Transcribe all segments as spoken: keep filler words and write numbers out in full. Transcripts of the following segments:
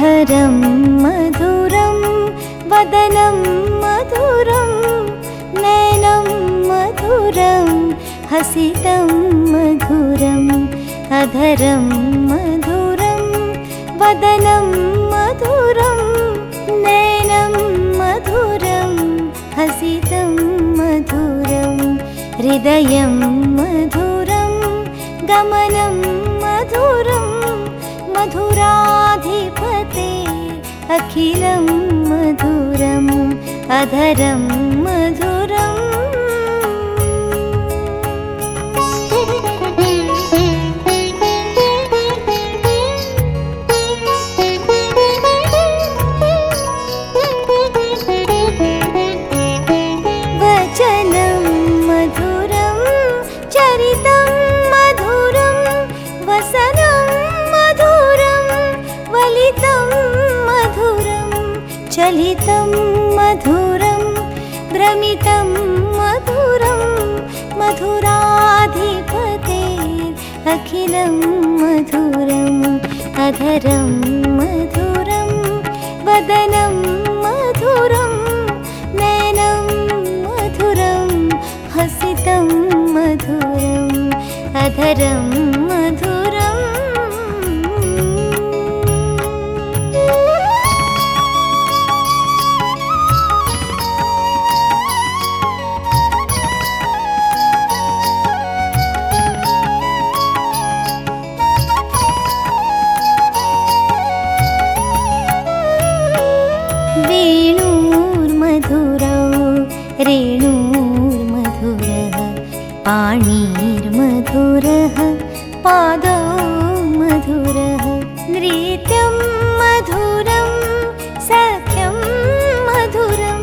अधरं मधुरं वदनं मधुरं नयनं मधुरं हसितं मधुरम् अधरं मधुरं वदनं मधुरं नयनं मधुरं हसितं मधुरं हृदयं मधुरं गमनं मधुरं मधुराधिपते अखिलं मधुरम् अधरं मधुरम् वचनं मधुरं चरितं मधुरं वसनं मधुरं वलितं मधुरं चलितं मधुरं भ्रमितं मधुरं मधुराधिपते अखिलं मधुरम् अधरं मधुरं वदनं मधुरं नयनं मधुरं हसितं मधुरम् अधरं मधुरम् वेणुर्मधुरौ रेणुर्मधुरः पाणिर्मधुरः पादौ मधुरः नृत्यं मधुरं सख्यं मधुरं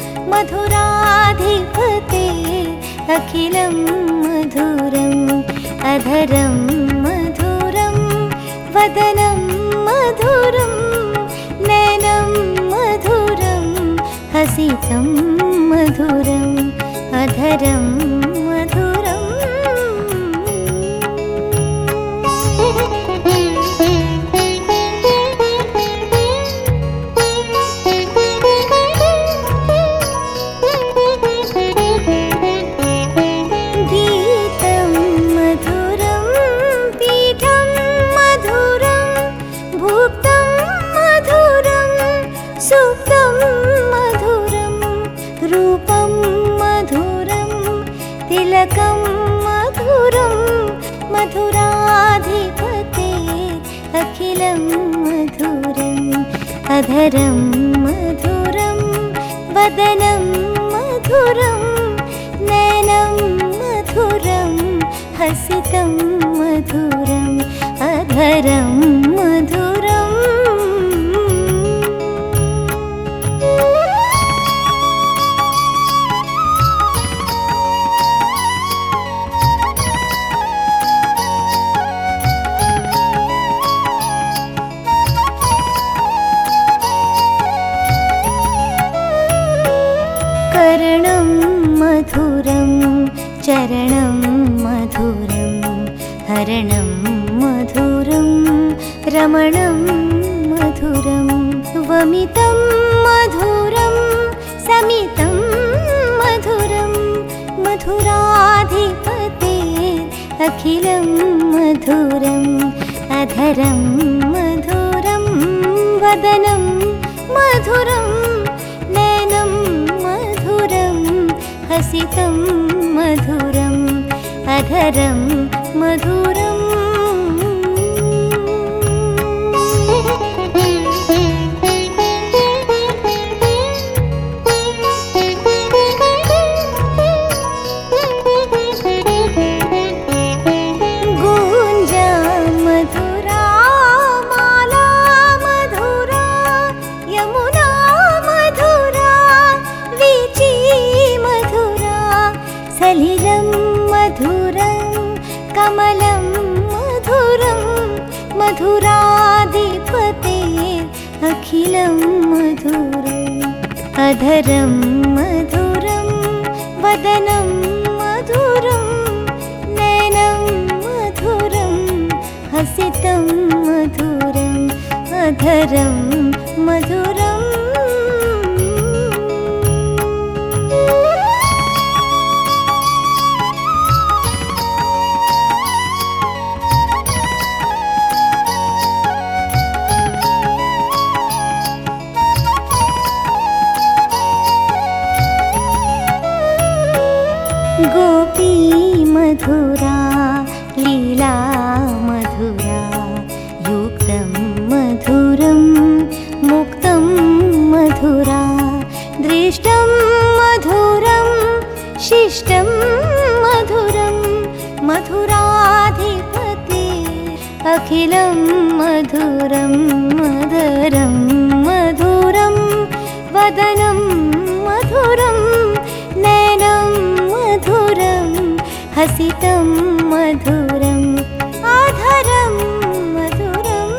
मधुराधिपते अखिलं मधुरम् अधरं मधुरं वदनं मधुरं नयनं मधुरं हसितं मधुरम् अधरं मधुरम् गीतं मधुरं पीठं मधुरं भुक्तं मधुरं सुप्तं मधुरं रूपं मधुरं तिलकं मधुरं मधुराधिपते अखिलं मधुरम् अधरं मधुरं वदनं मधुरं नयनं मधुरं हसितं मधुरम् अधरं मधुरम् करणं मधुरं चरणं मधुरं हरणं मधुरं रमणं मधुरं वमितं मधुरं समितं मधुरं मधुराधिपते अखिलं मधुरम् अधरं मधुरं वदनं मधुरं नयनं मधुरं हसितं मधुरम् अधरं मधुरम् गुञ्जा मधुरा माला मधुरा यमुना मधुरा वीची मधुरा सलिलं मधुरं कमलं मधुरं मधुराधिपते अखिलं मधुरम् अधरं मधुरं वदनं मधुरं नयनं मधुरं हसितं मधुरम् अधरं मधुरम् गोपी मधुरा लीला मधुरा युक्तं मधुरं मुक्तं मधुरा दृष्टं मधुरं शिष्टं मधुरं मधुराधिपते अखिलं मधुरं मदरं मधुरं वदनं मधुरं नयनं मधुरं हसितं मधुरम् आधरं मधुरम्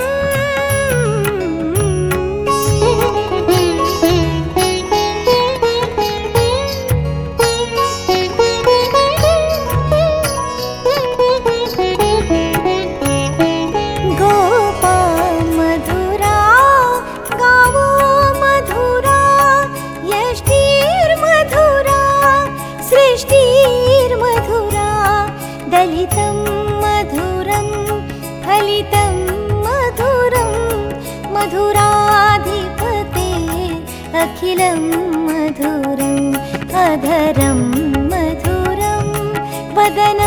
गोपा मधुरा गावो मधुरा यष्टिर्मधुरा सृष्टिर्मधुरा दलितं मधुरं फलितं मधुरं मधुराधिपते अखिलं मधुरम् अधरं मधुरं वदनं